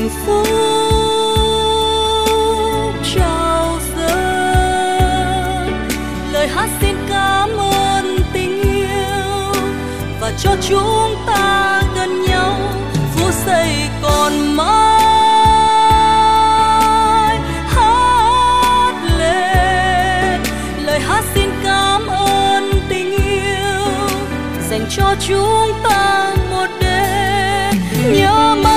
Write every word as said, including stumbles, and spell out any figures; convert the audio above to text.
hạnh phúc trao dâng. Lời hát xin cảm ơn tình yêu và cho chúng ta gần nhau phút giây còn mãi. Hát lên lời hát xin cảm ơn tình yêu dành cho chúng ta một đêm nhớ mãi.